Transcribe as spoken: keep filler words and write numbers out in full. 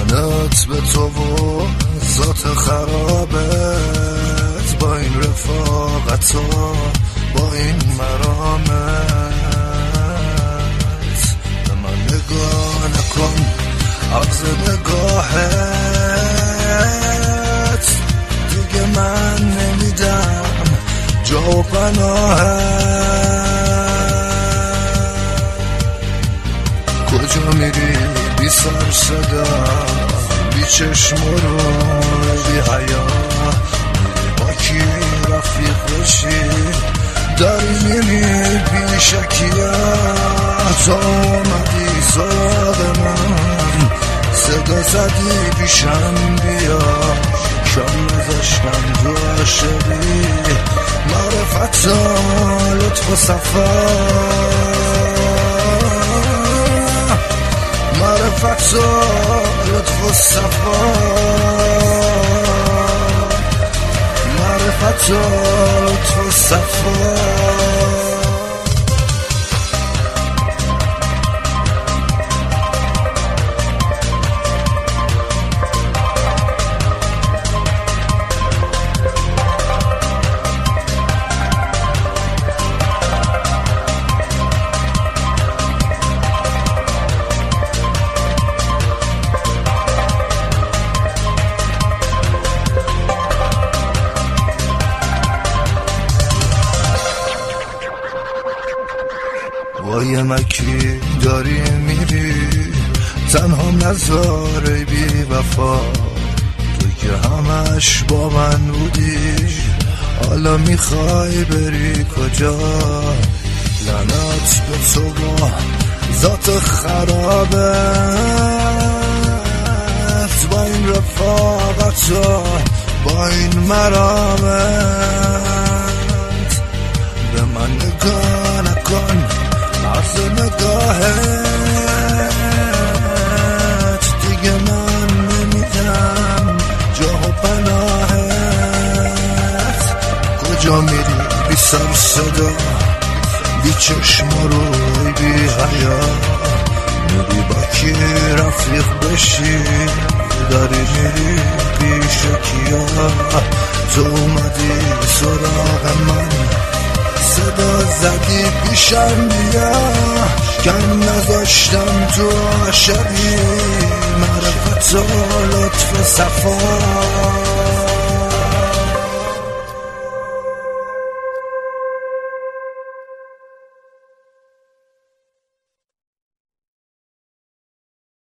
لعنت به تو و ذات خرابت، با این رفاقت و با این مرامت. به من نگاه نکن عرض نگاهت، دیگه من نمیدم جا و پناهت. کجا میری بی سر صدا، بی چشم و روی بی حیا، با کی رفیق بشی داری میری بی شکیه. تو آمدی سراغ من، صدا زدی پیشم بیا، کم نذاشتم تو عاشقی. معرفت و لطف و صفا، معرفت و لطف و صفا، معرفت و لطف و صفا. وای مکی داری میری تنها نذاره بی وفا، تو که همش با من بودی حالا میخوای بری کجا؟ لعنت به تو با ذات خرابت، با این رفاقت و با این مرامت. به من نگاه نکن عرض نگاهت، دیگه من نمیدم جا و پناهت. کجا میری بی سر صدا، بی چشم و روی بی حیا، میری با کی رفیق بشی داری میری بی شکیه. تو اومدی سراغ من، صدا زدی پیشم بیا، کم نذاشتم تو عاشقی. معرفت و لطف و صفا،